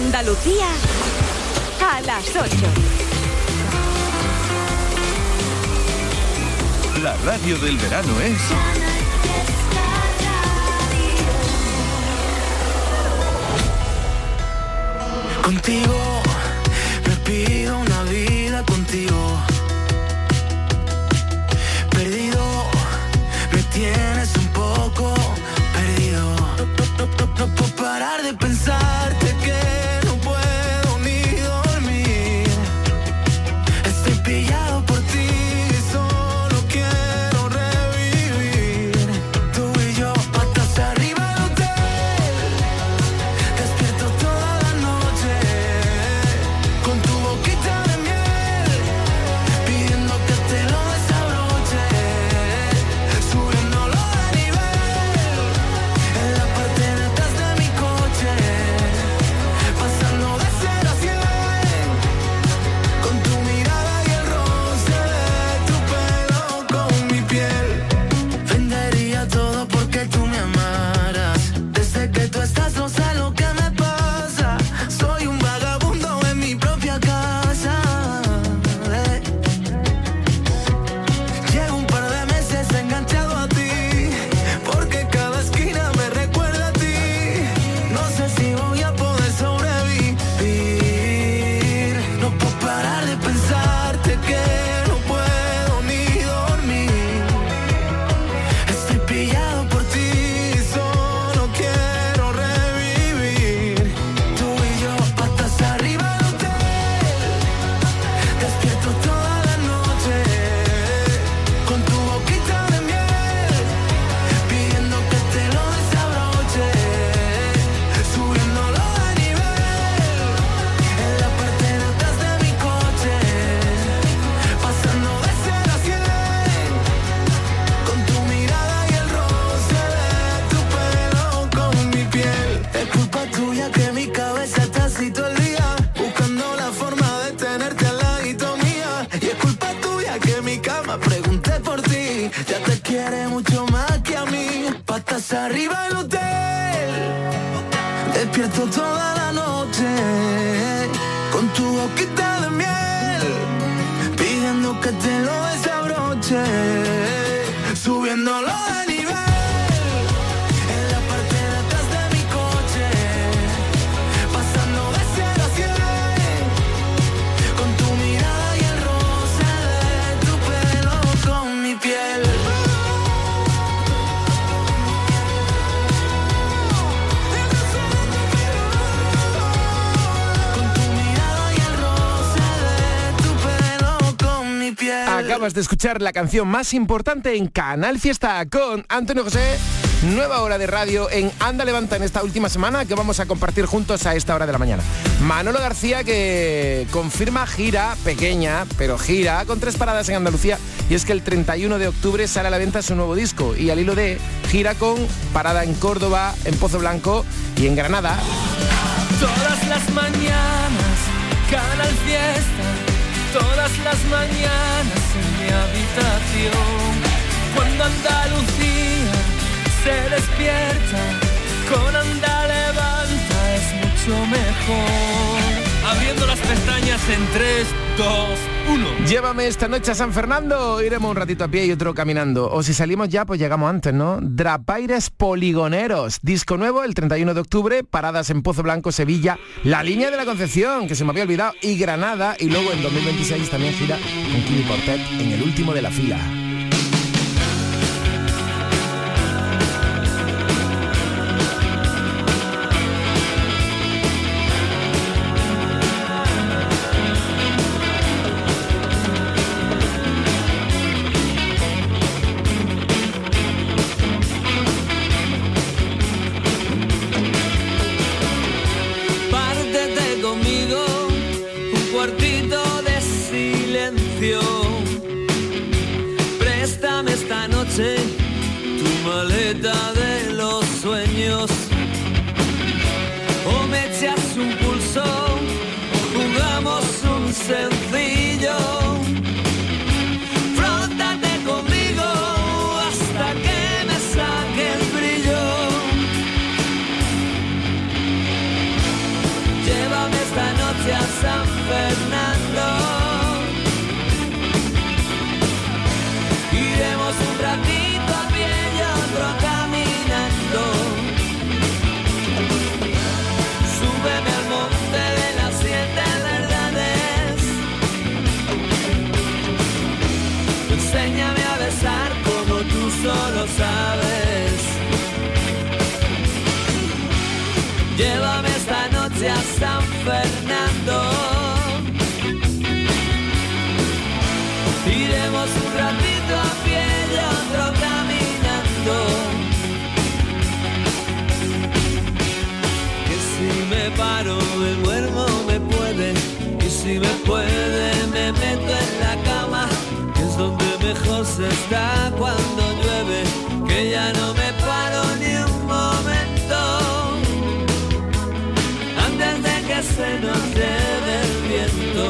Andalucía a las 8. La radio del verano es... Contigo me pido una vida contigo. Perdido, me tienes un poco perdido. No puedo parar de pensarte que no puedo ni dormir. Estoy pillado por ti, solo quiero revivir. Tú y yo, patas arriba del hotel, despierto toda la noche, con tu boquita de miel, pidiendo que te lo desabroche, subiéndolo de nivel, en la parte de atrás de mi coche, pasando de 0 a 100, con tu mirada y el roce de tu pelo con mi piel. Vendería todo porque tú me amaras. Desde que tú estás no sé lo que me pasa. Soy un vagabundo en mi propia casa. Llevo un par de meses enganchado a ti, porque cada esquina me recuerda a ti. No sé si voy a poder sobrevivir. No puedo parar de pensarte que no puedo ni dormir. Estoy pillado por ti, solo quiero revivir. Tú y yo, patas arriba del hotel, despierto toda la noche, con tu boquita de miel, pidiendo que te lo desabroche, subiéndolo de nivel, en la parte de atrás de mi coche, pasando de 0 a 100, con tu mirada y el roce de tu pelo con mi piel. Es culpa tuya que mi cabeza está así todo el día, buscando la forma de tenerte al ladito mía. Y es culpa tuya que mi cama pregunté por ti, ya te quiere mucho más que a mí. Patas arriba del hotel, despierto toda la noche, con tu boquita de miel, pidiendo que te lo desabroche, subiéndolo de nivel, en la parte de atrás de mi coche, pasando de 0 a 100, con tu mirada y el roce de tu pelo con mi piel. Con tu mirada y el roce de tu pelo con mi piel. Acabas de escuchar la canción más importante en Canal Fiesta con Antonio José. Nueva hora de radio en Anda Levanta en esta última semana que vamos a compartir juntos a esta hora de la mañana. Manolo García, que confirma gira pequeña, pero gira con 3 paradas en Andalucía, y es que el 31 de octubre sale a la venta su nuevo disco, y al hilo de gira con parada en Córdoba, en Pozo Blanco y en Granada. Todas las mañanas, Canal Fiesta, todas las mañanas en mi habitación, cuando Andalucía se despierta, con Anda Levanta es mucho mejor. Abriendo las pestañas en 3, 2, 1. Llévame esta noche a San Fernando, iremos un ratito a pie y otro caminando. O si salimos ya, pues llegamos antes, ¿no? Drapaires Poligoneros, disco nuevo el 31 de octubre, paradas en Pozo Blanco, Sevilla, La Línea de la Concepción, que se me había olvidado, y Granada, y luego en 2026 también gira con Kili Portet en el último de la fila. Pártete conmigo, un cuartito de silencio, noche a San Fernando. Iremos un ratito a pie y otro caminando. Súbeme al monte de las 7 verdades. Enséñame a besar como tú solo sabes. Llévame esta noche a San Fernando. Iremos un ratito a pie y otro caminando. Que si me paro me duermo, me puede. Y si me puede me meto en la cama, que es donde mejor se está cuando llueve. Que ya no me paro ni un momento antes de que se nos lleve el viento.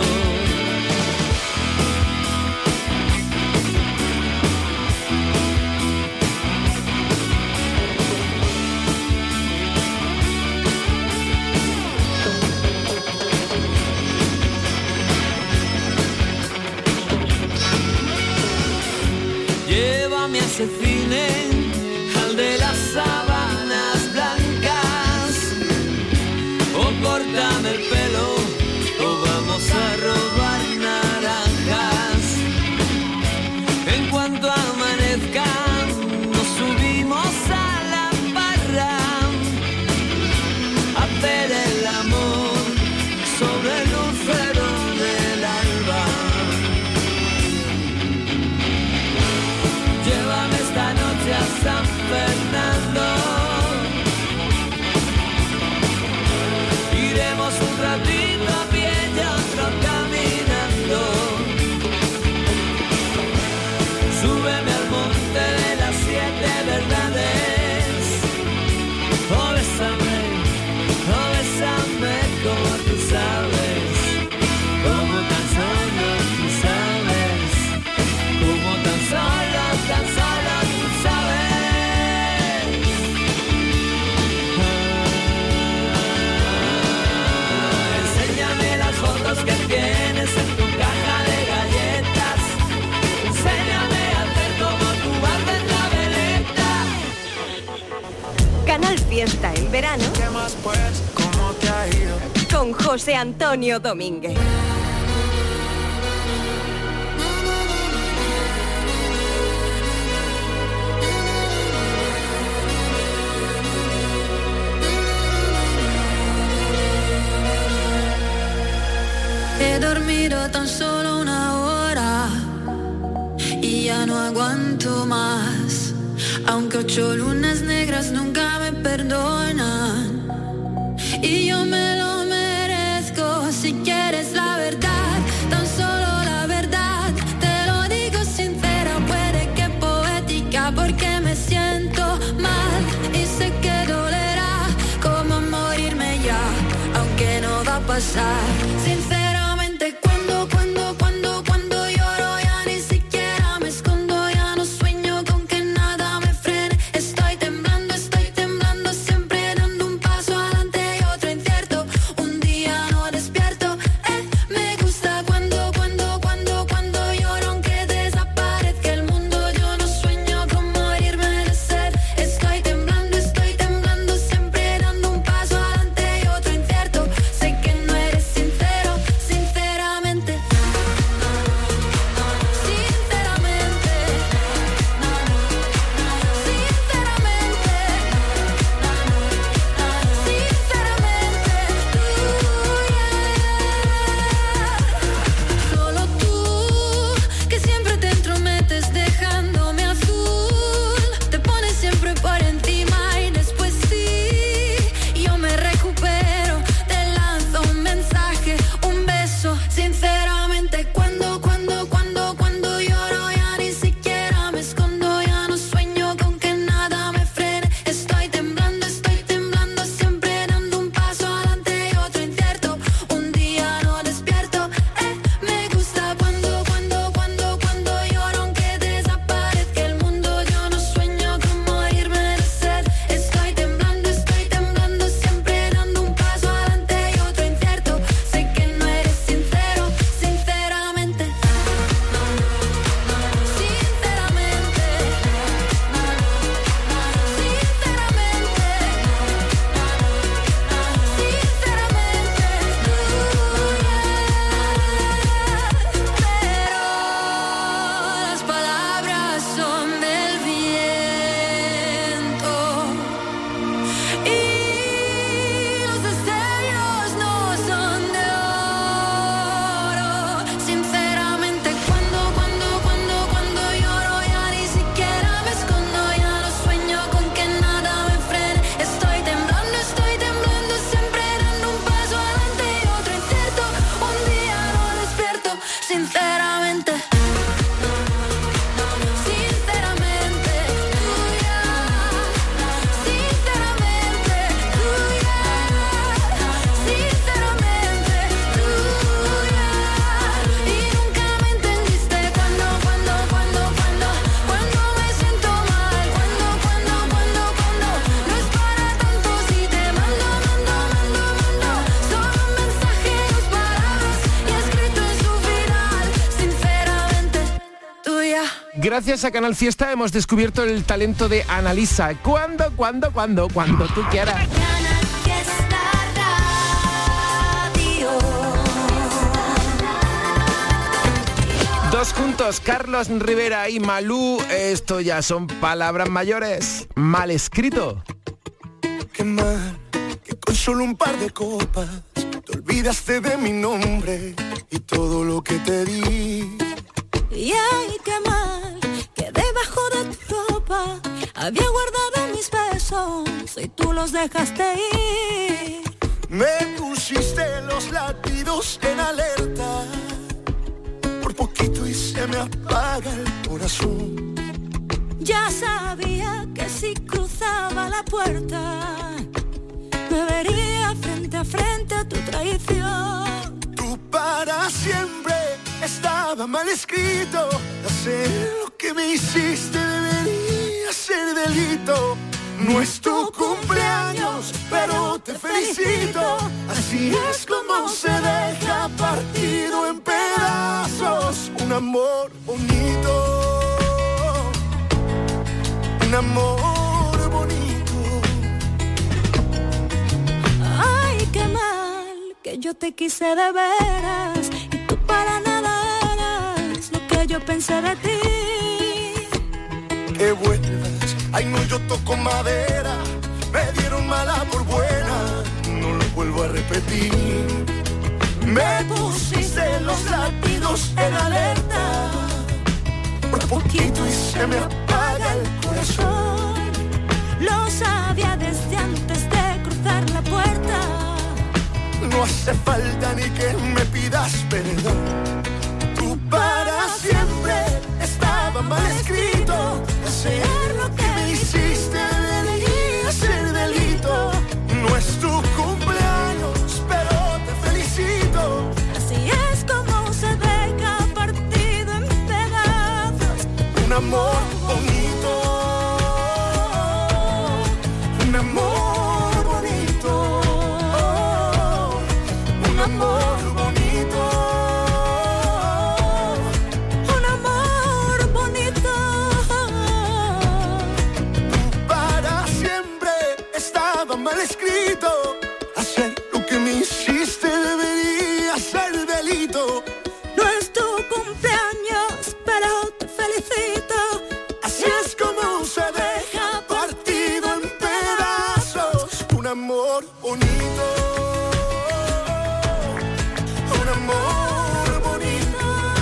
Llévame a ese cine, al de las sábanas blancas, o córtame el pelo, o vamos a robar naranjas. En cuanto amanezca, nos subimos a la barra, a hacer el amor sobre el lucero del alba. Llévame esta noche a San Fernando. Iremos un ratito a pie y otro caminando. Súbeme al monte de las 7 verdades. Oh, bésame como tú sabes. Como tan solo tú sabes. Como tan solo tú sabes. Enséñame las fotos que tienes en tu caja de galletas. Enséñame a hacer como tú haces la veleta. Canal Fiesta en verano. ¿Qué más pues? ¿Cómo te ha ido? Con José Antonio Domínguez. He dormido tan solo una hora y ya no aguanto más. Aunque 8 lunas negras nunca me perdonan y yo me lo merezco. Si quieres la verdad, tan solo la verdad, te lo digo sincera, puede que poética, porque me siento mal y sé que dolerá como morirme ya, aunque no va a pasar. Sinceramente, cuando lloro ya ni siquiera me escondo, ya no sueño con que nada me frene. Estoy temblando, siempre dando un paso adelante y otro incierto. Un día no despierto. Me gusta cuando lloro aunque desaparezca el mundo. Yo no sueño con morirme de sed. Estoy temblando, siempre dando un paso adelante y otro incierto. Sé que no eres sincero. Gracias a Canal Fiesta hemos descubierto el talento de Annalisa. Cuando tú quieras. Canal Fiesta Radio. Dos juntos, Carlos Rivera y Malú. Esto ya son palabras mayores. Mal escrito. Qué mal, que con solo un par de copas te olvidaste de mi nombre y todo lo que te di. Y ay, qué mal, que debajo de tu ropa había guardado mis besos y tú los dejaste ir. Me pusiste los latidos en alerta, por poquito y se me apaga el corazón. Ya sabía que si cruzaba la puerta me vería frente a frente a tu traición. Tú para siempre estaba mal escrito. Hacer lo que me hiciste debería ser delito. No es tu cumpleaños, pero te felicito. Así es como se deja partido en pedazos un amor bonito. Un amor bonito. Ay, qué mal, que yo te quise de veras y tú para nada eras lo que yo pensé de ti. Que vuelvas, ay no, yo toco madera. Me dieron mala por buena, no lo vuelvo a repetir. Me pusiste los latidos en alerta, por poquito y se me apaga el corazón. Lo sabía desde antes de cruzar la puerta. No hace falta ni que me pidas perdón. Tú para siempre estaba mal escrito. Hacer lo que me hiciste debería ser delito. No es tu cumpleaños, pero te felicito. Así es como se deja partido en pedazos Un amor bonito. Un amor bonito. Un amor bonito. un amor bonito. Para siempre estaba mal escrito. Hacer lo que me hiciste debería ser delito. No es tu cumpleaños, pero te felicito. Así es como se deja partido en pedazos un amor bonito. Un amor bonito.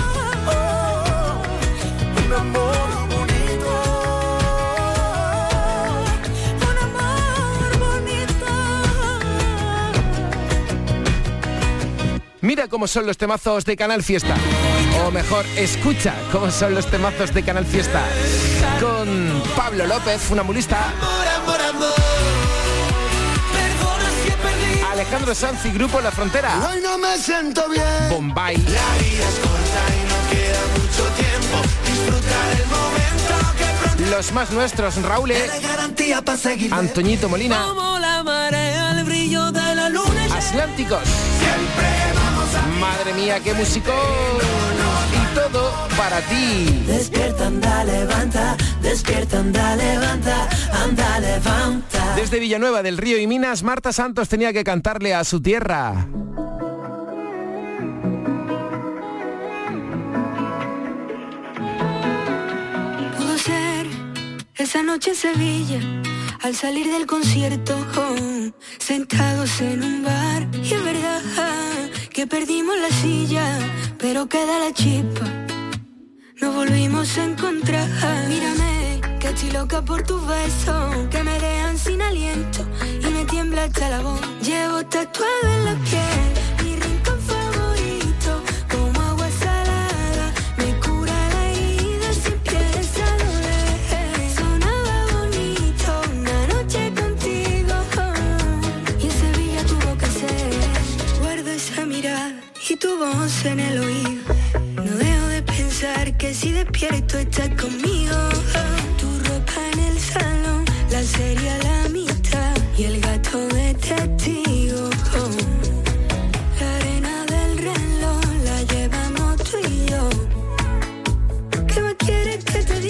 Un amor bonito. Un amor bonito. Mira cómo son los temazos de Canal Fiesta. O mejor, escucha cómo son los temazos de Canal Fiesta. Con Pablo López, funambulista. Perdona si he perdido. Alejandro Sanz y Grupo La Frontera. Hoy no me siento bien. Bombay. La vida es corta y no queda mucho tiempo. Disfrutar el momento que pronto Los más nuestros, Raúl, es garantía para seguir. Antoñito Molina. Como la marea, el brillo de la luna. Atlánticos. Siempre vamos a. Madre mía, qué músico. Y todo para ti. Despierta, anda, levanta. Despierta, anda, levanta. Anda, levanta. Desde Villanueva del Río y Minas, Marta Santos tenía que cantarle a su tierra. Pudo ser esa noche en Sevilla, al salir del concierto, sentados en un bar. Y es verdad que perdimos la silla, pero queda la chispa, nos volvimos a encontrar. Mírame, que estoy loca por tus besos, que me dejan sin aliento y me tiembla hasta la voz. Llevo tatuado en la piel mi rincón favorito, como agua salada, me cura la herida si empieza a doler. Sonaba bonito una noche contigo, y en Sevilla tuvo que ser. Guardo esa mirada y tu voz en el oído. No dejo de pensar que si despierto estás conmigo. Tu ropa en el salón, la serie a la mitad y el gato de testigo. La arena del reloj la llevamos tú y yo. ¿Qué más quieres que te diga?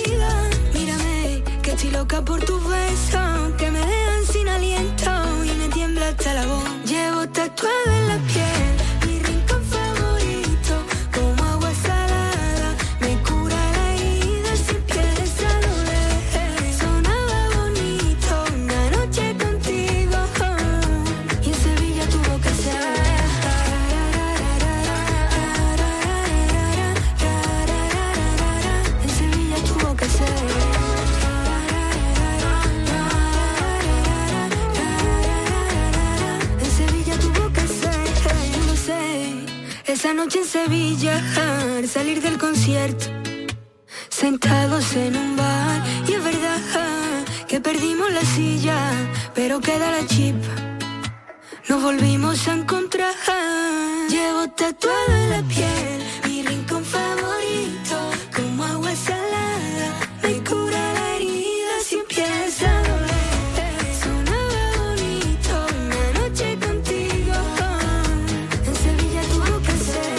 Esa noche en Sevilla, al salir del concierto, sentados en un bar, y es verdad que perdimos la silla, pero queda la chispa, nos volvimos a encontrar. Llevo tatuado en la piel mi rincón favorito, como agua salada, me cura la herida si empieza a doler. Sonaba bonito una noche contigo, en Sevilla tuvo que ser.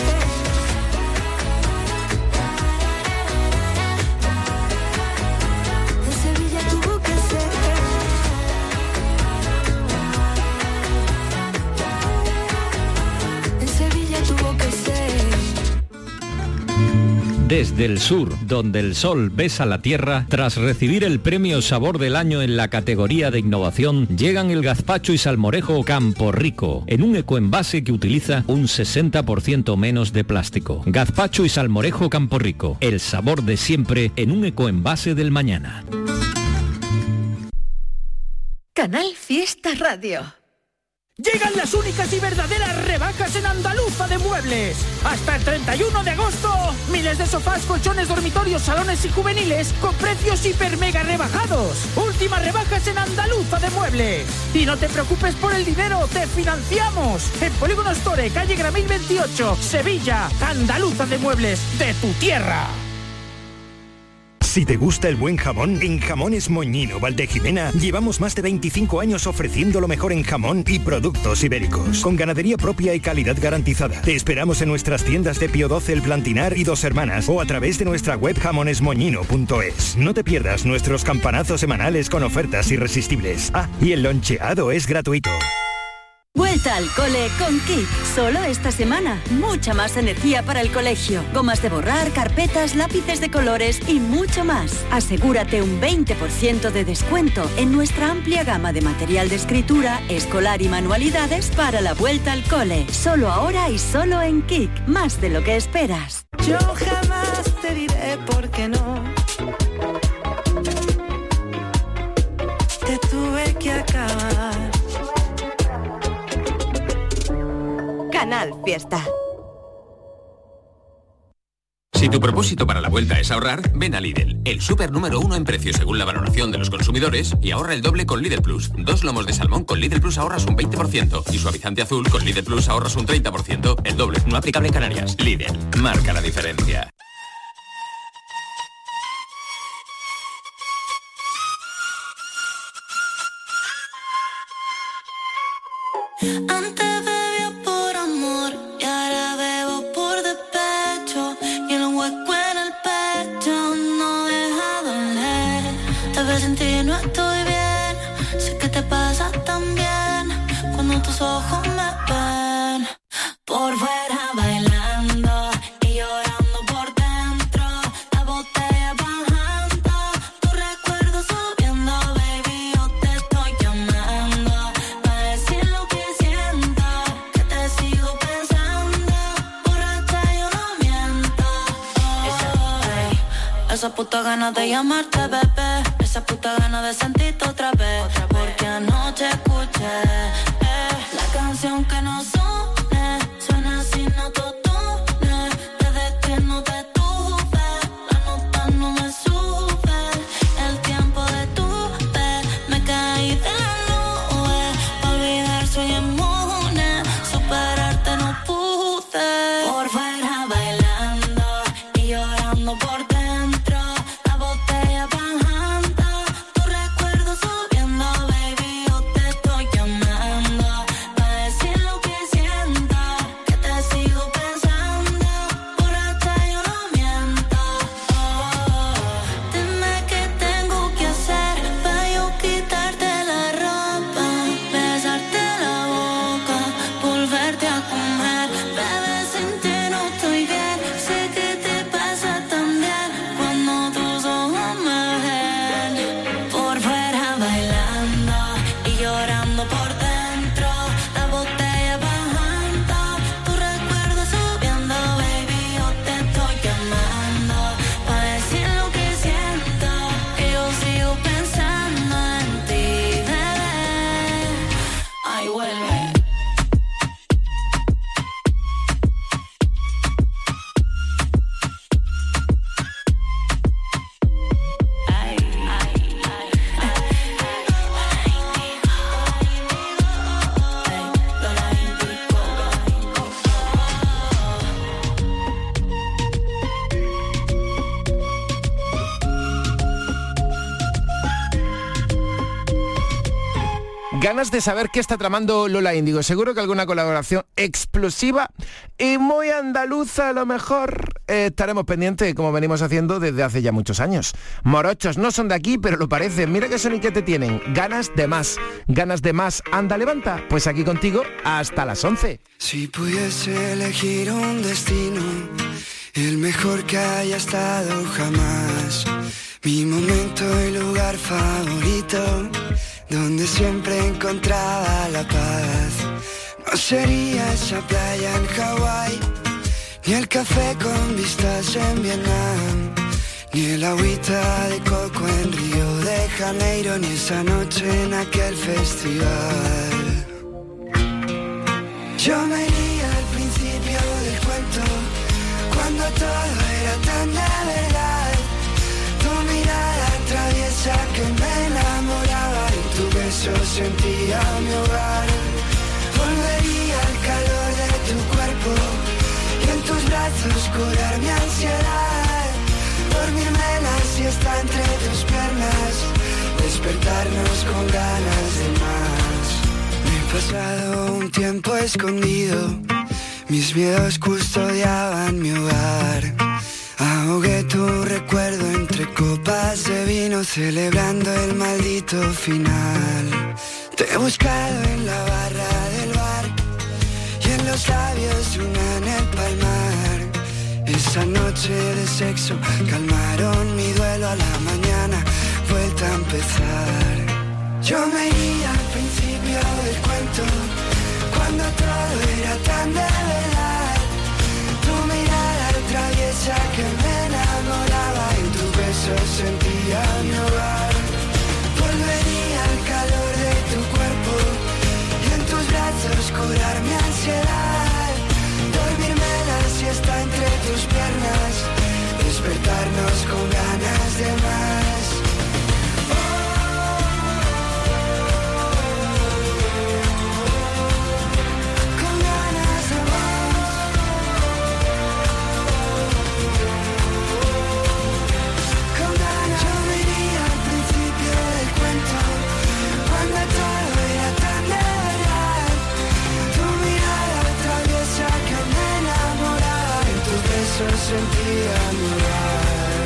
En Sevilla tuvo que ser. En Sevilla tuvo que ser. Desde el sur, donde el sol besa la tierra, tras recibir el premio Sabor del Año en la categoría de innovación, llegan el gazpacho y salmorejo Campo Rico, en un ecoenvase que utiliza un 60% menos de plástico. Gazpacho y salmorejo Campo Rico, el sabor de siempre en un ecoenvase del mañana. Canal Fiesta Radio. Llegan las únicas y verdaderas rebajas en Andaluza de Muebles. Hasta el 31 de agosto, miles de sofás, colchones, dormitorios, salones y juveniles con precios hiper mega rebajados. Últimas rebajas en Andaluza de Muebles. Y no te preocupes por el dinero, te financiamos. En Polígono Store, calle Gramil 28, Sevilla. Andaluza de Muebles, de tu tierra. Si te gusta el buen jamón, en Jamones Moñino Valdejimena llevamos más de 25 años ofreciendo lo mejor en jamón y productos ibéricos, con ganadería propia y calidad garantizada. Te esperamos en nuestras tiendas de Pío XII, El Plantinar y Dos Hermanas, o a través de nuestra web jamonesmoñino.es. No te pierdas nuestros campanazos semanales con ofertas irresistibles. Ah, y el loncheado es gratuito. Vuelta al cole con Kik. Solo esta semana. Mucha más energía para el colegio. Gomas de borrar, carpetas, lápices de colores y mucho más. Asegúrate un 20% de descuento en nuestra amplia gama de material de escritura, escolar y manualidades para la vuelta al cole. Solo ahora y solo en Kik. Más de lo que esperas. Yo jamás te diré por qué no. Te tuve que acabar. Canal Fiesta. Si tu propósito para la vuelta es ahorrar, ven a Lidl, el súper número 1 en precios según la valoración de los consumidores, y ahorra el doble con Lidl Plus. 2 lomos de salmón con Lidl Plus ahorras un 20% y suavizante azul con Lidl Plus ahorras un 30%. El doble, no aplicable en Canarias. Lidl, marca la diferencia. Antes bebía por amor y ahora bebo por despecho, y el hueco en el pecho no deja doler. Te ves en ti, no estoy bien, sé que te pasa también cuando tus ojos me ven. Por fuera bailando y llorando por dentro, la botella bajando, tu recuerdo subiendo, baby, yo te estoy llamando para decir lo que siento, que te sigo pensando, borracha yo no miento. Esa puta ganas de llamarte, bebé, esa puta ganas de sentirte otra vez, porque anoche escuché la canción que no suene, suena así, no te tune, desde que no te tuve, la nota no me sube, el tiempo detuve, me caí de la nube, pa' olvidar soy inmune, superarte no pude. Por fuera bailando y llorando por dentro, la botella bajando, tu recuerdo subiendo, baby, yo te estoy llamando Ganas de saber qué está tramando Lola Índigo. Seguro que alguna colaboración explosiva y muy andaluza a lo mejor. Estaremos pendientes, como venimos haciendo desde hace ya muchos años. Morochos no son de aquí, pero lo parecen. Mira qué soniquete tienen. Ganas de más. Ganas de más. Anda, levanta. Pues aquí contigo hasta las 11. Si pudiese elegir un destino, el mejor que haya estado jamás, mi momento y lugar favorito, donde siempre encontraba la paz, no sería esa playa en Hawái, ni el café con vistas en Vietnam, ni el agüita de coco en Río de Janeiro, ni esa noche en aquel festival. Yo me iría al principio del cuento, cuando todo era tan de verdad, tu mirada traviesa que me enamoraba, en tu beso sentía mi hogar. Volvería al calor de tu cuerpo y en tus brazos curar mi ansiedad, dormirme la siesta entre tus piernas, despertarnos con ganas de más. Me he pasado un tiempo escondido, mis miedos custodiaban mi hogar. Ahogué tu recuerdo entre copas de vino, celebrando el maldito final. Te he buscado en la barra del bar y en los labios una en el palmar. Esa noche de sexo calmaron mi duelo, a la mañana vuelta a empezar. Yo me iría al principio del cuento, cuando todo era tan de verdad, tu mirada traviesa que me enamoraba, en tu beso sentía mi hogar. Volvería al calor de tu cuerpo y en tus brazos curar mi ansiedad, dormirme la siesta entre tus piernas, despertarnos con ganas de más. Sentía mi hogar.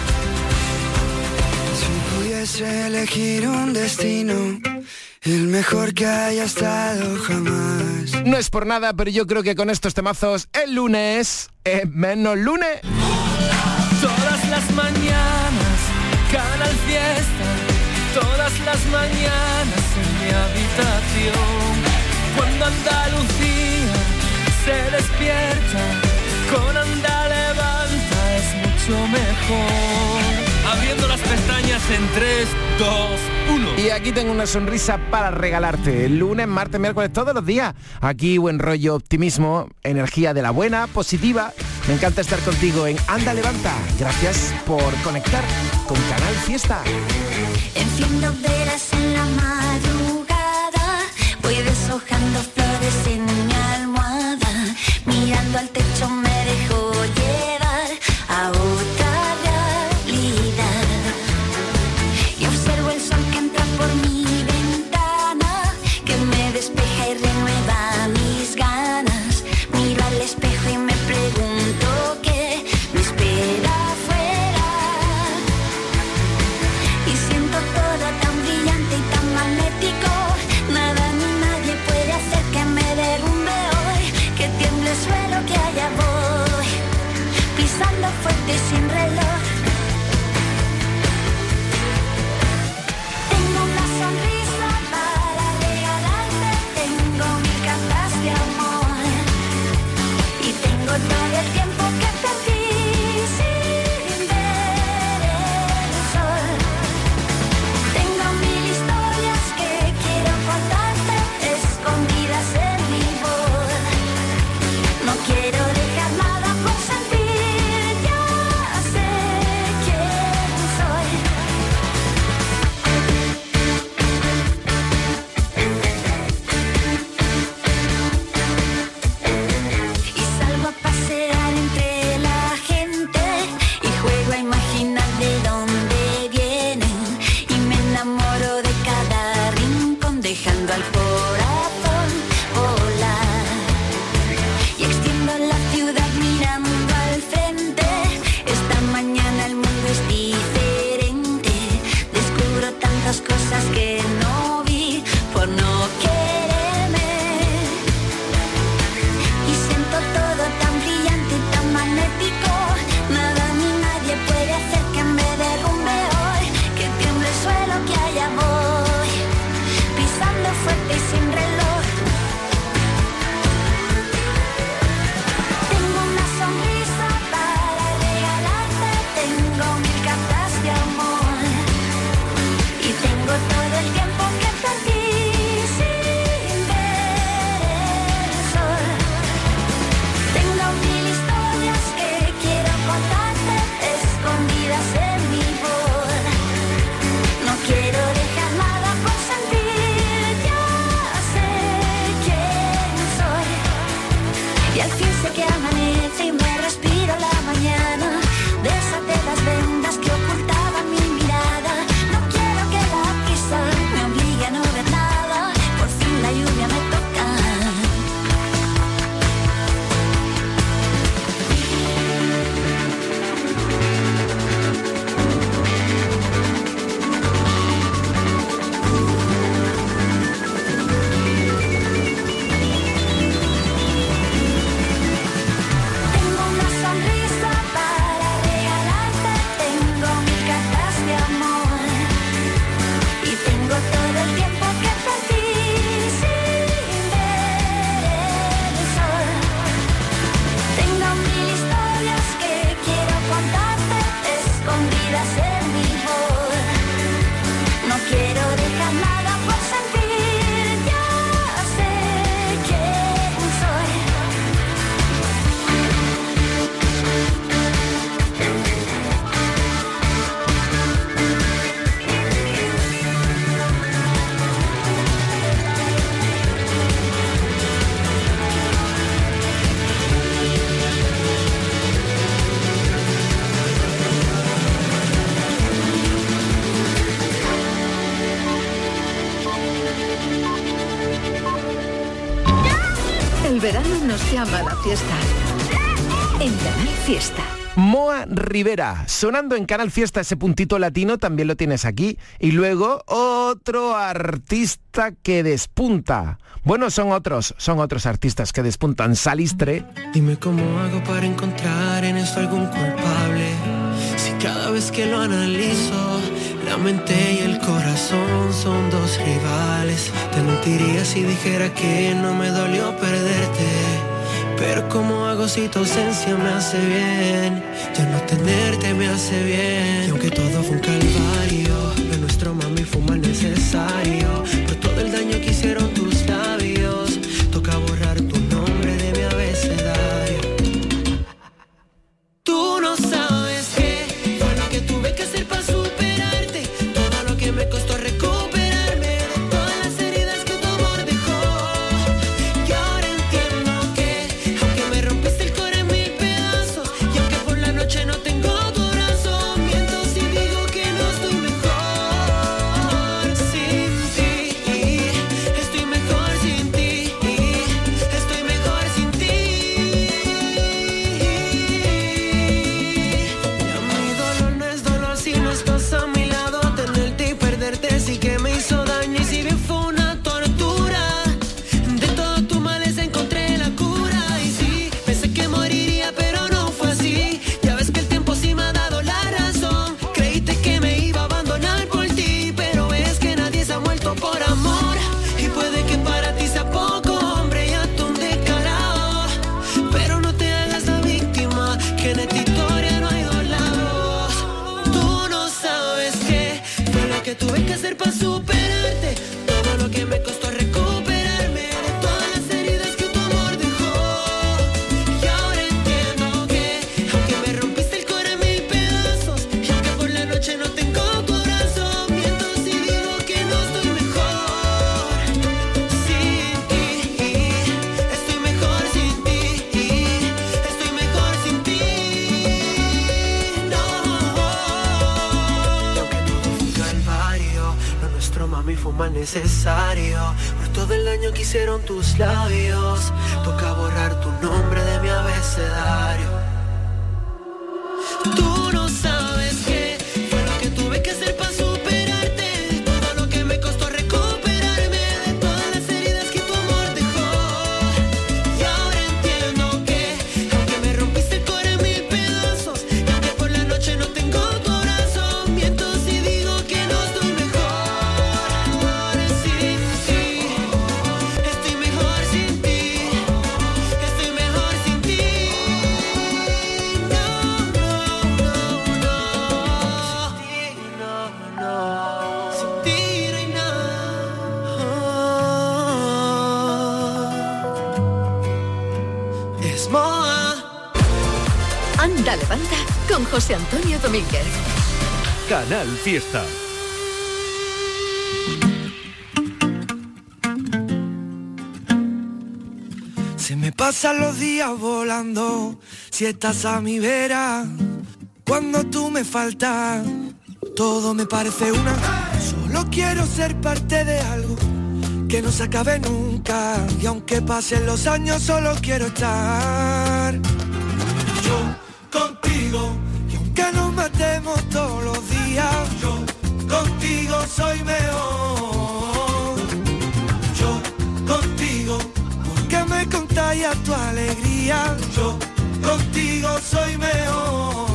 Si pudiese elegir un destino, el mejor que haya estado jamás. No es por nada, pero yo creo que con estos temazos el lunes es menos lunes. Todas las mañanas, Canal Fiesta. Todas las mañanas en mi habitación, cuando Andalucía se despierta, con Anda Levanta es mucho mejor. Abriendo las pestañas en 3, 2, 1. Y aquí tengo una sonrisa para regalarte. El lunes, martes, miércoles, todos los días. Aquí buen rollo, optimismo, energía de la buena, positiva. Me encanta estar contigo en Anda Levanta. Gracias por conectar con Canal Fiesta. Enciendo velas en la madrugada, voy deshojando flores en mi almohada, mirando al techo me dejo llevar a otra realidad, y observo el sol que entra por mi ventana, que me despeja y renueva mis ganas, miro al espejo y me pregunto qué me espera afuera, y siento todo tan brillante y tan magnético, nada ni nadie puede hacer que me derrumbe hoy, que tiemble el suelo, que allá voy, pisando fuerte sin reloj. Tengo una sonrisa para regalarte, tengo mil cartas de amor, y tengo todo el tiempo que perdí sin ver el sol. Tengo mil historias que quiero contarte, escondidas en mi voz. No quiero dejar nada por sentir, ya al fin sé que amanece y me respiro la mañana. Deshace las vendas que ocultaban mi mirada. No quiero que la prisa me obligue a no ver nada. Por fin la lluvia me toca. El verano nos llama a la fiesta. En Canal Fiesta. Moa Rivera, sonando en Canal Fiesta, ese puntito latino también lo tienes aquí. Y luego otro artista que despunta. Bueno, son otros artistas que despuntan. Salistre. Dime cómo hago para encontrar en esto algún culpable. Si cada vez que lo analizo, la mente y el corazón son dos rivales. Te mentiría si dijera que no me dolió perderte. Pero cómo hago si tu ausencia me hace bien. Ya no tenerte me hace bien. Y aunque todo fue un calvario, lo nuestro, mami, fue mal necesario. Por todo el daño que hicieron tus labios, toca borrar tu nombre de mi abecedario. Tú no sabes qué fue lo que tuve que hacer para superarte. Todo lo que me costó recuperarme de todas las heridas que tu amor dejó. Y ahora entiendo que aunque me rompiste el corazón en mil pedazos, y aunque por la noche no tengo tu abrazo, miento si digo que no estoy mejor sin ti. Estoy mejor sin ti. Estoy mejor sin ti. Ya mi dolor no es dolor si no estás a mi lado. Tenerte y perderte sí que me hizo daño. Y si bien fue una tortura, de todos tus males encontré la cura. Y sí, pensé que moriría pero no fue así. Ya ves que el tiempo sí me ha dado la razón. Creíste que me iba a abandonar por ti, pero es que nadie se ha muerto por amor. Y puede que para ti sea poco, hombre, ya tú un descarado. Pero no te hagas la víctima, que en esta historia no hay dos lados. Tú no sabes qué fue lo que tuve que hacer para superarte. Todo lo que me costó recuperarme de todas las heridas que tu amor dejó. Y ahora entiendo que aunque me rompiste el corazón en mil pedazos, y aunque por la noche no tengo tu abrazo, miento si digo que no estoy mejor sin ti. Estoy mejor sin ti. Estoy mejor sin ti. No. Y aunque todo fue un calvario, lo nuestro, mami, fue mal necesario. Por todo el daño que hicieron tus labios, toca borrar tu nombre de mi abecedario. Tú no sabes qué fue lo que tuve que hacer para superarte. Todo lo que me costó recuperarme de todas las heridas que tu amor dejó. Y ahora entiendo que aunque me rompiste el corazón en mil pedazos, y aunque por la noche no tengo tu abrazo, miento si digo que no estoy mejor sin ti. Estoy mejor sin ti. Estoy mejor sin ti. Sin ti no hay nada. Es Moa. Anda, levanta con José Antonio Domínguez. Canal Fiesta. Se me pasan los días volando, si estás a mi vera. Cuando tú me faltas, todo me parece una. Solo quiero ser parte de algo que no se acabe nunca. Y aunque pasen los años, solo quiero estar yo contigo. Y aunque nos matemos todos los días, yo contigo soy mejor. Yo contigo, porque me contagias tu alegría. Yo contigo soy mejor.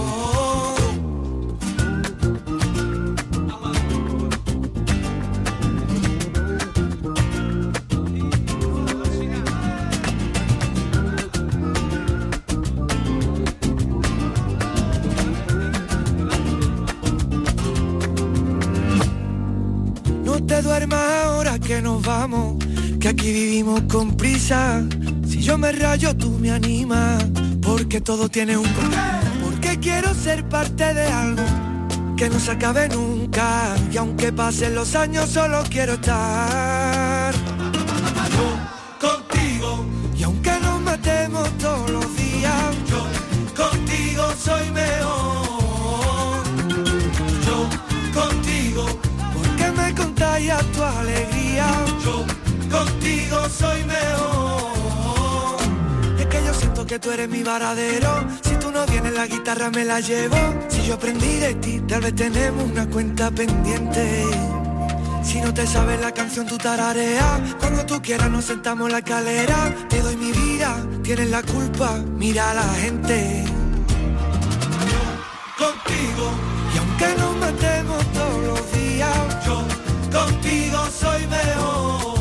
No te duermas ahora que nos vamos, que aquí vivimos con prisa. Si yo me rayo tú me animas, porque todo tiene un porqué. Porque quiero ser parte de algo que no se acabe nunca. Y aunque pasen los años solo quiero estar yo contigo. Y aunque nos matemos todos los días, yo contigo soy mejor. Yo contigo, porque me contagias tu alegría. Yo contigo soy mejor. Es que yo siento que tú eres mi varadero. Si tú no vienes la guitarra me la llevo. Si yo aprendí de ti, tal vez tenemos una cuenta pendiente. Si no te sabes la canción tú tarareas. Cuando tú quieras nos sentamos en la escalera. Te doy mi vida, tienes la culpa, mira a la gente. Yo contigo, y aunque nos matemos todos los días, yo contigo soy mejor.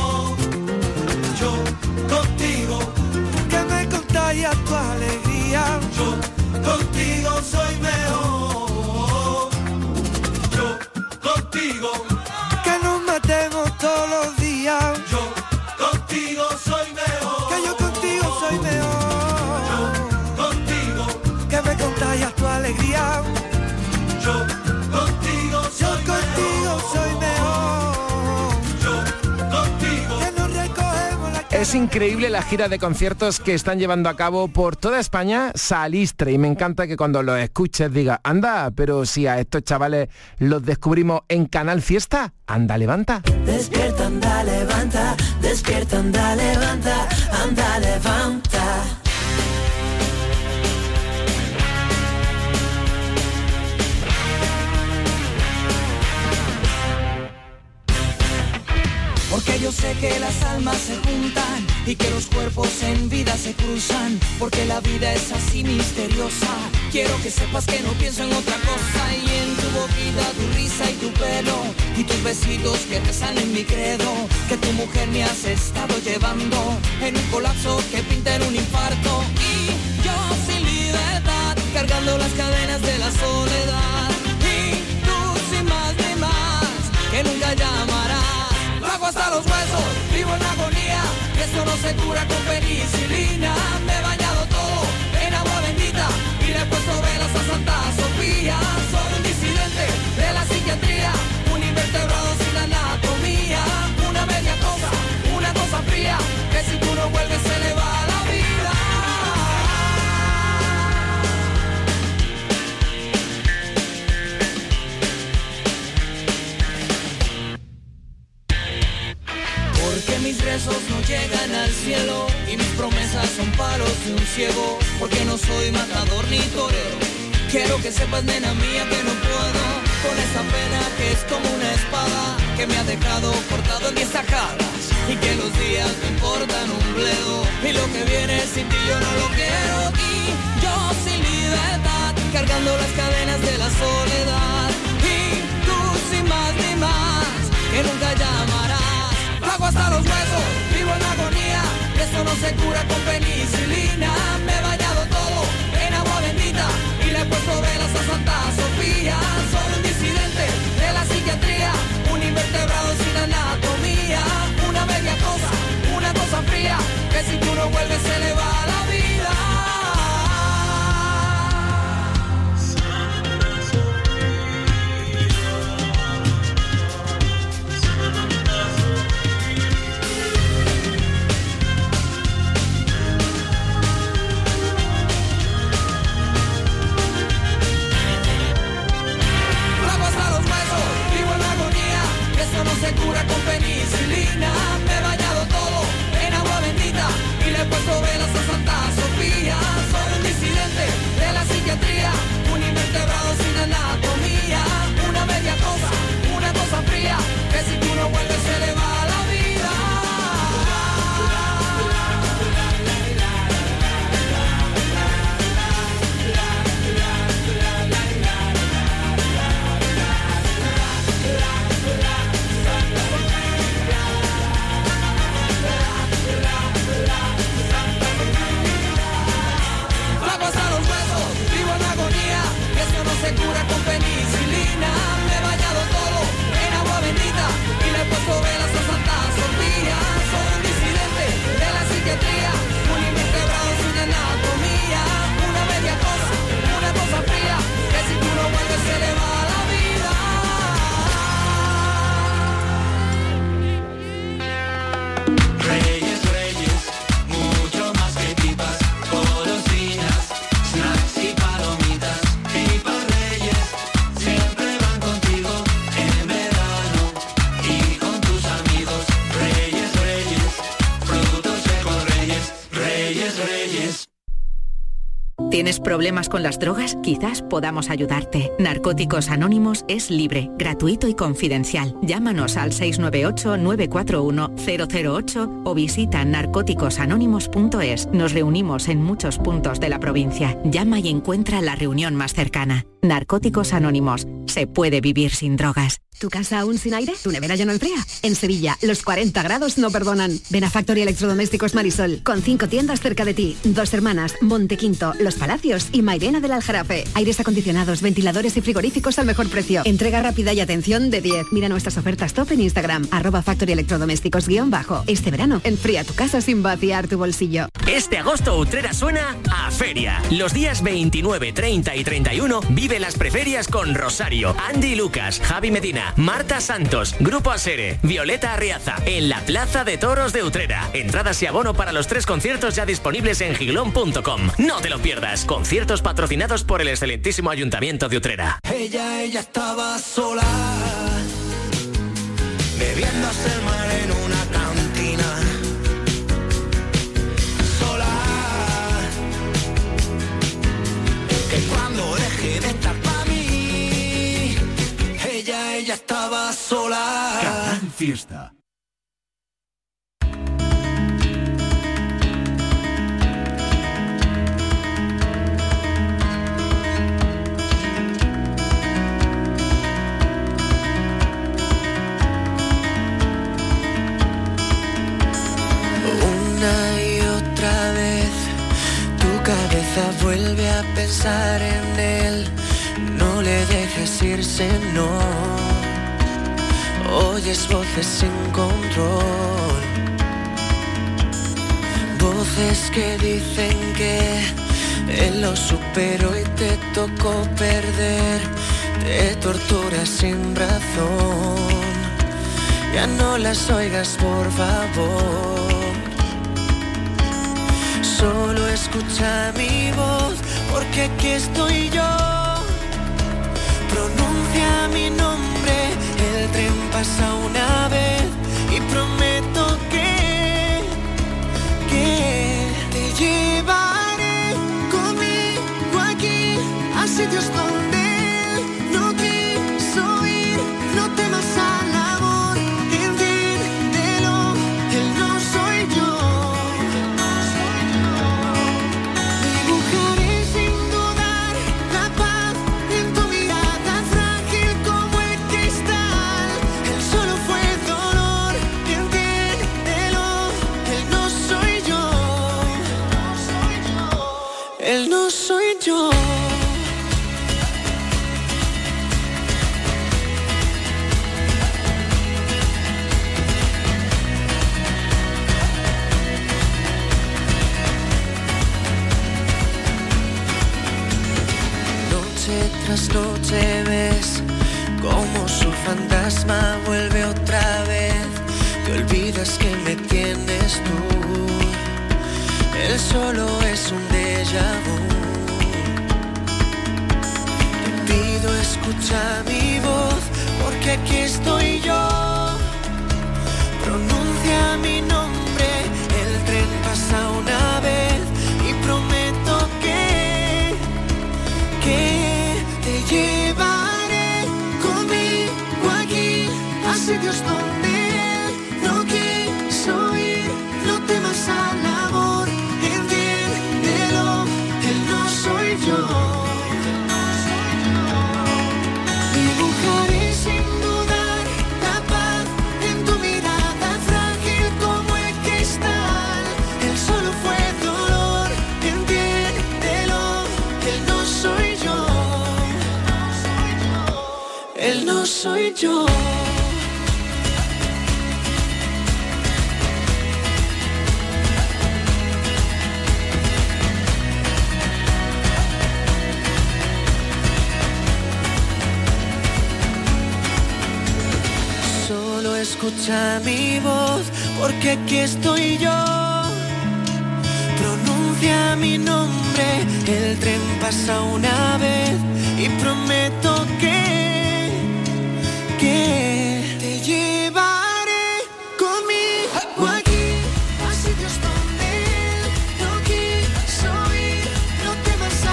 Yo contigo, porque me contagias tu alegría. Yo contigo soy mejor. Yo contigo, que nos matemos todos los días. Yo contigo soy mejor. Que yo contigo soy mejor. Yo contigo, que me contagias tu alegría. Yo contigo soy mejor. Yo contigo soy mejor. Yo contigo, que nos recogemos la. Es increíble la gira de conciertos que están llevando a cabo por toda España, Salistre, y me encanta que cuando los escuches digas, anda, pero si a estos chavales los descubrimos en Canal Fiesta, anda, levanta. Despierta, anda, levanta. Despierta, anda, levanta. Anda, levanta. Porque yo sé que las almas se juntan y que los cuerpos en vida se cruzan. Porque la vida es así misteriosa. Quiero que sepas que no pienso en otra cosa. Y en tu boquita, tu risa y tu pelo y tus besitos que rezan en mi credo. Que tu mujer me has estado llevando en un colapso que pinta en un infarto. Y yo sin libertad, cargando las cadenas de la soledad. Y tú sin más ni más, que nunca llamarás. Hasta los huesos, vivo en agonía, que esto no se cura con penicilina. Me he bañado todo en agua bendita y le he puesto velas a Santa Sofía. Soy un disidente de la psiquiatría, un invertebrado sin anatomía. Una media cosa, una cosa fría, que si tú no vuelves se le va la vida. Porque mis rezos no llegan al cielo y mis promesas son palos de un ciego. Porque no soy matador ni torero. Quiero que sepas, nena mía, que no puedo con esa pena que es como una espada, que me ha dejado cortado en 10 tajadas. Y que los días me importan un bledo, y lo que viene sin ti yo no lo quiero. Y yo sin libertad, cargando las cadenas de la soledad. Y tú sin más ni más, que nunca llamarás. Pago hasta los huesos, vivo en agonía, esto no se cura con penicilina. Me he bañado todo en agua bendita y le he puesto velas a Santa Sofía. Soy un disidente de la psiquiatría, un invertebrado sin anatomía. Una media cosa, una cosa fría, que si tú no vuelves se le va la vida. ¿Tienes problemas con las drogas? Quizás podamos ayudarte. Narcóticos Anónimos es libre, gratuito y confidencial. Llámanos al 698-941-008 o visita narcóticosanónimos.es. Nos reunimos en muchos puntos de la provincia. Llama y encuentra la reunión más cercana. Narcóticos Anónimos. Se puede vivir sin drogas. ¿Tu casa aún sin aire? ¿Tu nevera ya no enfría? En Sevilla, los 40 grados no perdonan. Ven a Factory Electrodomésticos Marisol, con 5 tiendas cerca de ti. Dos Hermanas, Montequinto, Los Palacios y Mairena del Aljarafe. Aires acondicionados, ventiladores y frigoríficos al mejor precio. Entrega rápida y atención de 10. Mira nuestras ofertas top en Instagram, @Factory Electrodomésticos _. Este verano, enfría tu casa sin vaciar tu bolsillo. Este agosto Utrera suena a feria. Los días 29, 30 y 31 vive las preferias con Rosario, Andy Lucas, Javi Medina, Marta Santos, Grupo Asere, Violeta Arriaza, en la Plaza de Toros de Utrera. Entradas y abono para los 3 conciertos ya disponibles en giglón.com. No te lo pierdas. Conciertos patrocinados por el excelentísimo Ayuntamiento de Utrera. Ella estaba sola, bebiéndose el mar en una cantina. Sola, que cuando deje de estar para mí, ella estaba sola. Canal Fiesta. Una y otra vez tu cabeza vuelve a pensar en él. No le dejes irse, no. Oyes voces sin control, voces que dicen que él lo superó y te tocó perder. Te torturas sin razón. Ya no las oigas, por favor. Solo escucha mi voz, porque aquí estoy yo. Pronuncia mi nombre, el tren pasa una vez y prometo que te llevaré conmigo aquí a sitios donde no quiso ir. No temas al amor, entiéndelo, él no soy yo. Dibujaré sin dudar la paz en tu mirada frágil como el cristal. Él solo fue dolor, entiéndelo, él no soy yo. Él no soy yo. Tras noche ves como su fantasma vuelve otra vez. Te olvidas que me tienes tú. Él solo es un déjà vu. Te pido escucha mi voz, porque aquí estoy yo. Pronuncia mi nombre, el tren pasa una vez y prometo que te llevaré conmigo aquí a sitios donde no quiso ir. No temas al amor, entiéndelo, él no soy yo. Dibujaré sin dudar la paz en tu mirada frágil como el cristal. Él solo fue dolor, entiéndelo, él no soy yo. Él no soy yo. Solo escucha mi voz, porque aquí estoy yo. Pronuncia mi nombre, el tren pasa una vez y prometo que te llevaré conmigo aquí a sitios donde no quiso ir. No temas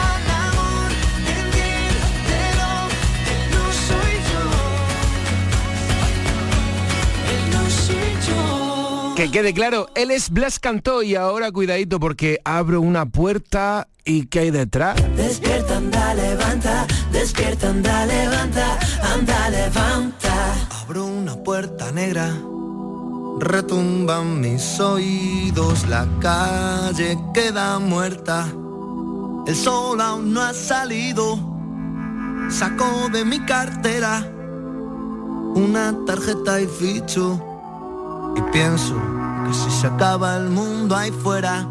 Que quede claro, él es Blas Cantó y ahora cuidadito porque abro una puerta y ¿qué hay detrás? Despierta, anda, levanta, despierta, anda, levanta, anda, levanta. Abro una puerta negra, retumban mis oídos, la calle queda muerta, el sol aún no ha salido, saco de mi cartera una tarjeta y ficho, y pienso que si se acaba el mundo ahí fuera.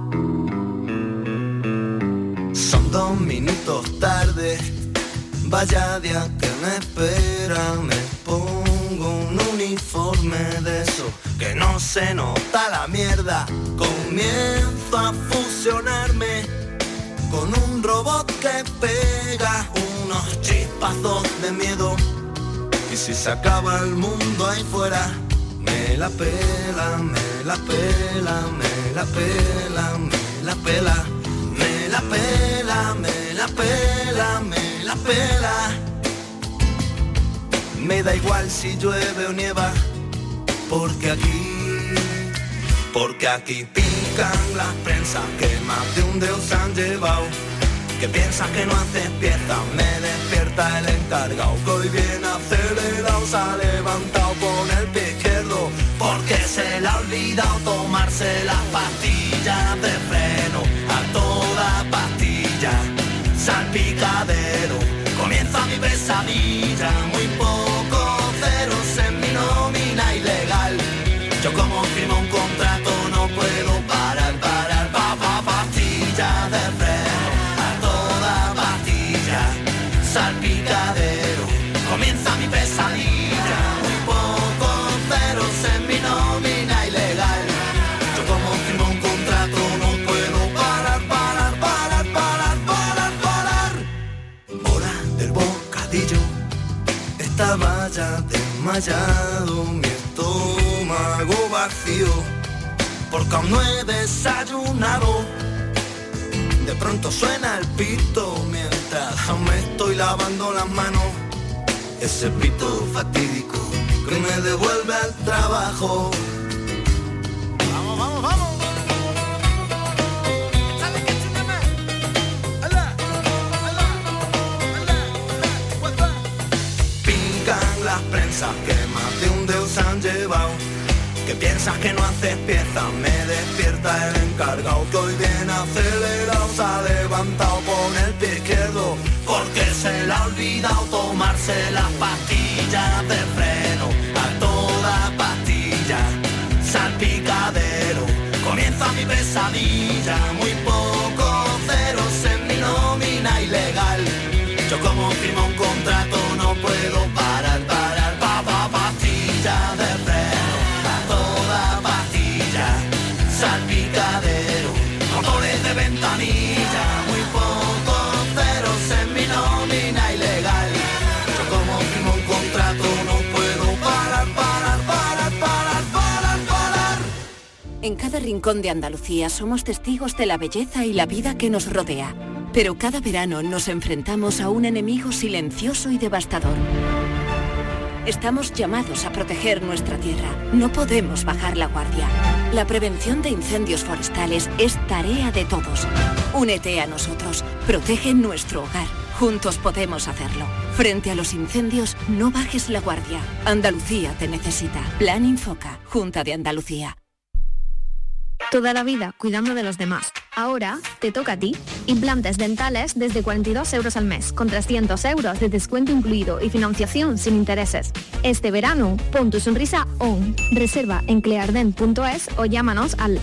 Son 2 minutos tarde, vaya día que me espera, me pongo un uniforme de eso que no se nota la mierda, comienzo a fusionarme con un robot que pega unos chispazos de miedo, y si se acaba el mundo ahí fuera, me la pela, me la pela, me la pela, me la pela. Me la pela, me la pela, me la pela. Me da igual si llueve o nieva, porque aquí pican las prensas que más de un dedo se han llevado. Que piensas que no haces pieza, me despierta el encargado, que hoy viene acelerado, se ha levantado con el pie izquierdo, porque se le ha olvidado tomarse las pastillas de freno, a toda pastilla, salpicadero, comienza mi pesadilla, muy poco ceros en mi nómina ilegal, yo como firmo un contrato no puedo parar, pastilla de freno, salpicadero, comienza mi pesadilla, muy pocos ceros en mi nómina ilegal, yo como firmo un contrato no puedo parar, hora del bocadillo, estaba ya desmayado, mi estómago vacío, porque aún no he desayunado. De pronto suena el pito mientras me estoy lavando las manos, ese pito fatídico que me devuelve al trabajo. Vamos, vamos, vamos. Pican las prensas que más de un dedo se han llevado. Que piensas que no haces pieza, me despierta el encargado, que hoy viene acelerado, se ha levantado con el pie izquierdo, porque se le ha olvidado tomarse las pastillas de freno, a toda pastilla, salpicadero, comienza mi pesadilla, muy pocos ceros en mi nómina ilegal, yo como firmo un contrato no puedo parar, pastilla de freno, salpicadero, motores de ventanilla, muy pocos ceros en mi nómina ilegal, yo como firmo un contrato no puedo parar. En cada rincón de Andalucía somos testigos de la belleza y la vida que nos rodea, pero cada verano nos enfrentamos a un enemigo silencioso y devastador. Estamos llamados a proteger nuestra tierra. No podemos bajar la guardia. La prevención de incendios forestales es tarea de todos. Únete a nosotros. Protege nuestro hogar. Juntos podemos hacerlo. Frente a los incendios, no bajes la guardia. Andalucía te necesita. Plan Infoca. Junta de Andalucía. Toda la vida cuidando de los demás. Ahora te toca a ti. Implantes dentales desde 42 euros al mes, con 300 euros de descuento incluido y financiación sin intereses. Este verano, pon tu sonrisa on. Reserva en clearden.es o llámanos al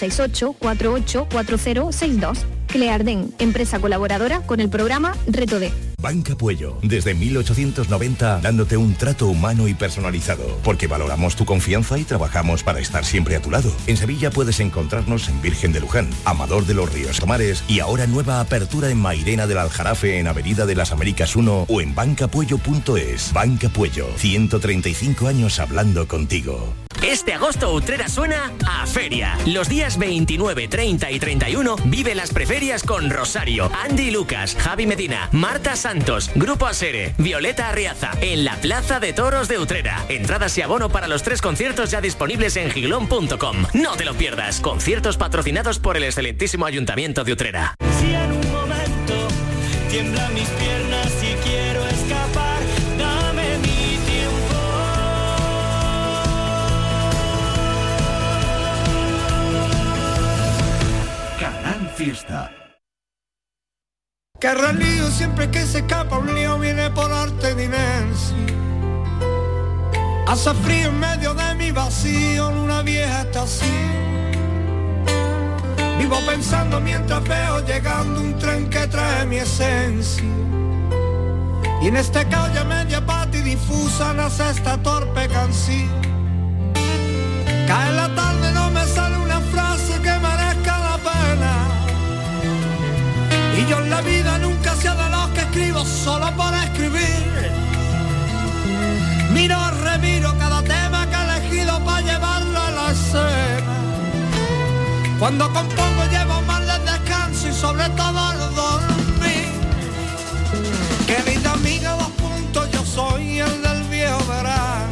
868-484062. Clearden, empresa colaboradora con el programa Reto D. Banca Puello, desde 1890, dándote un trato humano y personalizado, porque valoramos tu confianza y trabajamos para estar siempre a tu lado. En Sevilla puedes encontrarnos en Virgen de Luján, Amador de los Ríos Tomares y ahora nueva apertura en Mairena del Aljarafe en Avenida de las Américas 1 o en bancapuello.es. Banca Puello, 135 años hablando contigo. Este agosto Utrera suena a feria. Los días 29, 30 y 31 vive las preferias con Rosario, Andy Lucas, Javi Medina, Marta Santos, Grupo Asere, Violeta Arriaza, en la Plaza de Toros de Utrera. Entradas y abono para los 3 conciertos ya disponibles en gigolón.com. No te lo pierdas. Conciertos patrocinados por el excelentísimo Ayuntamiento de Utrera. Si en un momento tiemblan mis piernas y quiero escapar, dame mi tiempo. Canal Fiesta. Que relío siempre que se escapa un lío viene por arte de inercia. Hace frío en medio de mi vacío, una vieja estación. Vivo pensando mientras veo llegando un tren que trae mi esencia. Y en este caos ya media pata y difusa nace esta torpe canción. Cae la tarde, no me sale una frase que merezca la pena. Y yo en la vida nunca sé de los que escribo solo por escribir. Miro, reviro cada tema que he elegido para llevarlo a la escena. Cuando compongo llevo más el descanso y sobre todo el dormir. Querida amiga, 2 puntos, yo soy el del viejo verano.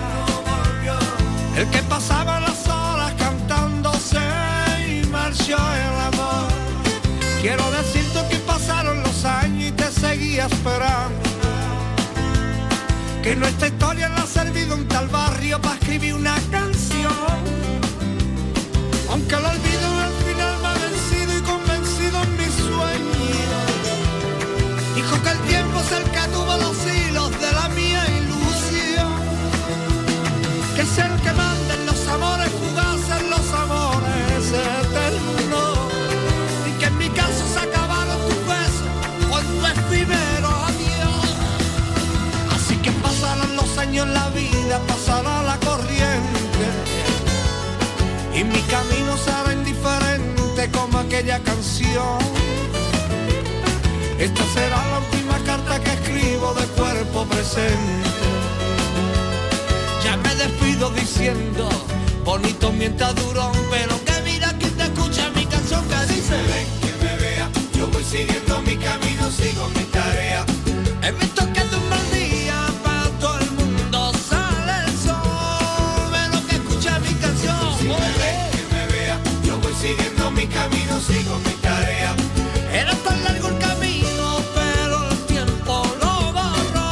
El que pasaba las horas cantándose y marchó el amor. Quiero decirte que pasaron los años y te seguía esperando. Que nuestra historia le ha servido un tal barrio para escribir una canción. Aunque lo olvido al final me ha vencido y convencido en mis sueños. Dijo que el tiempo es el que tuvo los hilos de la mía ilusión. Que es el que manda en los amores fugaces, en los amores eternos. Y que en mi caso se acabaron tus besos con tu efímero adiós. Así que pasarán los años en la vida, pasará la corriente. Y mi camino será indiferente como aquella canción. Esta será la última carta que escribo de cuerpo presente. Ya me despido diciendo, bonito mientras duró, pero que mira quien te escucha mi canción que dice: ven que me vea, yo voy siguiendo mi camino, sigo mi tarea. He visto que de un mal día para todo el mundo sale el sol, pero que escucha mi canción. Si me ven que me vea, yo voy siguiendo mi camino, sigo mi tarea. Era tan largo el camino, pero el tiempo lo borró.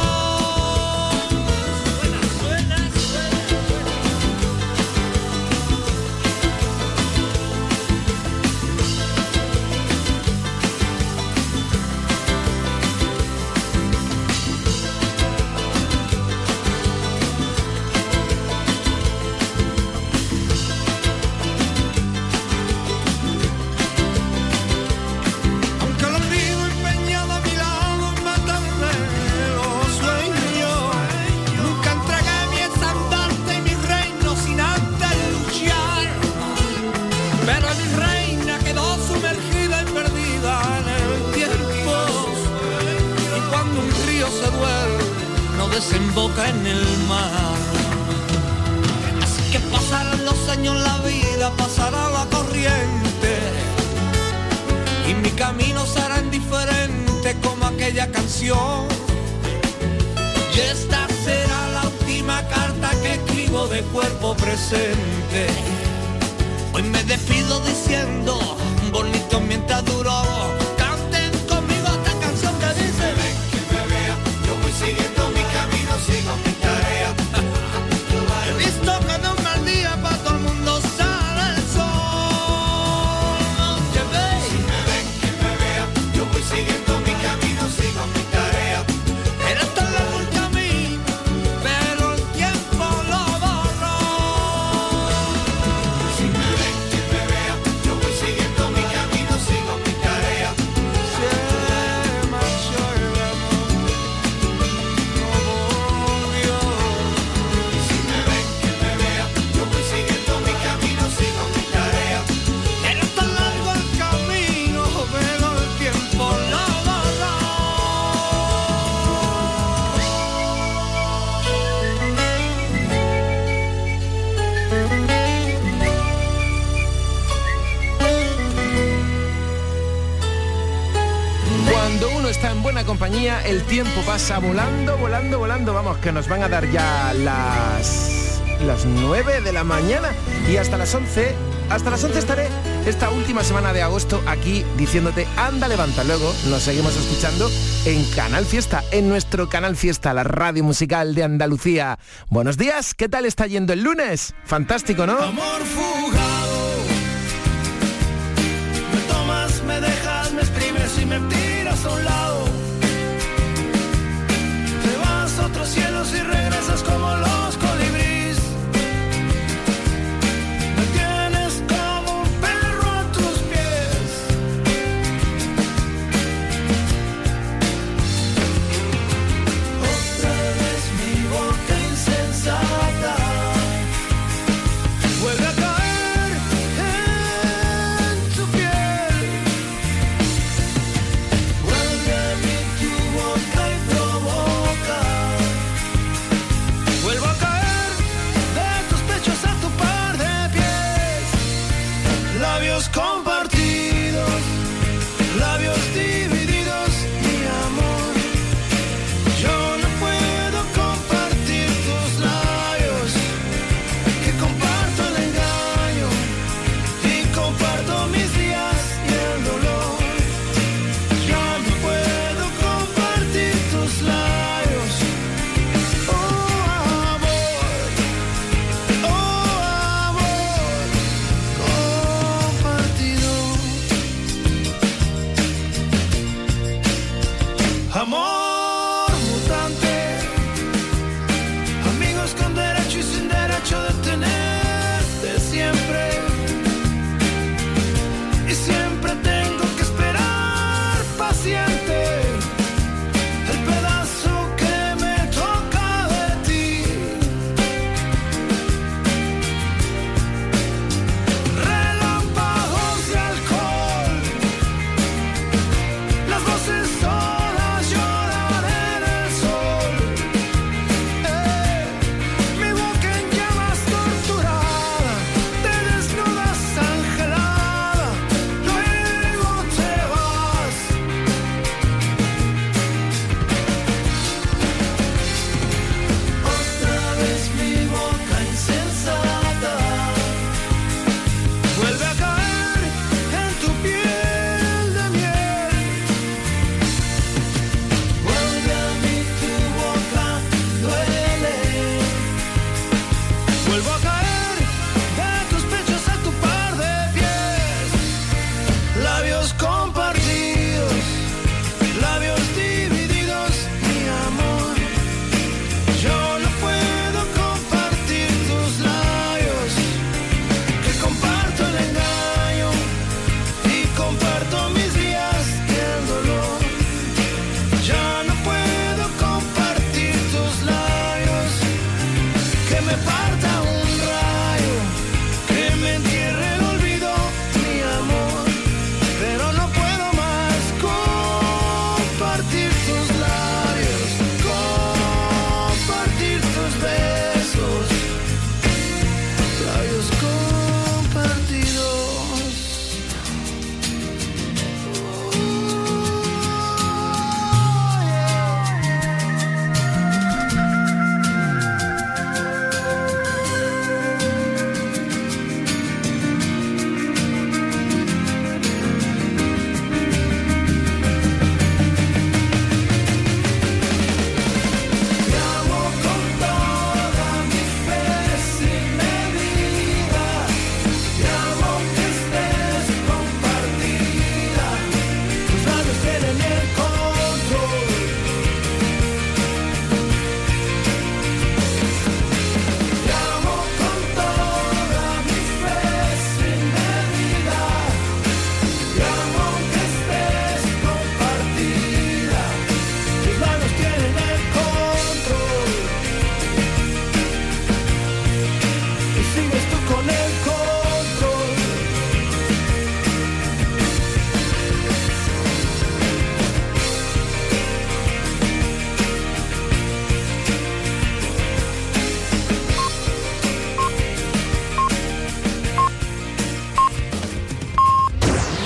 Suena. Desemboca en el mar. Así que pasarán los años, la vida pasará la corriente. Y mi camino será indiferente como aquella canción. Y esta será la última carta que escribo de cuerpo presente. Hoy me despido diciendo, bonito mientras duró. Canten conmigo esta canción que dice: ven que me vea, yo voy siguiendo mi camino, sigo mi tarea. He visto que de un mal día para todo el mundo sale el sol. Si me ven que me vea, yo voy siguiendo mi camino, sigo mi tarea. Era tan largo el camino, pero el tiempo lo borró. Si me ven que me vea, yo voy siguiendo mi camino, sigo mi tarea. Cuando uno está en buena compañía, el tiempo pasa volando, volando, volando. Vamos, que nos van a dar ya las 9 de la mañana y hasta las 11 estaré esta última semana de agosto aquí diciéndote anda, levanta. Luego nos seguimos escuchando en Canal Fiesta, en nuestro Canal Fiesta, la radio musical de Andalucía. Buenos días, ¿qué tal está yendo el lunes? Fantástico, ¿no? Amor fugado, me tomas, me dejas, me exprimes y me tiras a un lado. Te vas a otros cielos y regresas como los colibríes. Me tienes como un perro a tus pies. Otra vez mi boca insensata vuelve a caer en tu piel. Vuelve a mí tu boca y provoca. Vuelvo a caer de tus pechos a tu par de pies. Labios compartidos, labios divididos.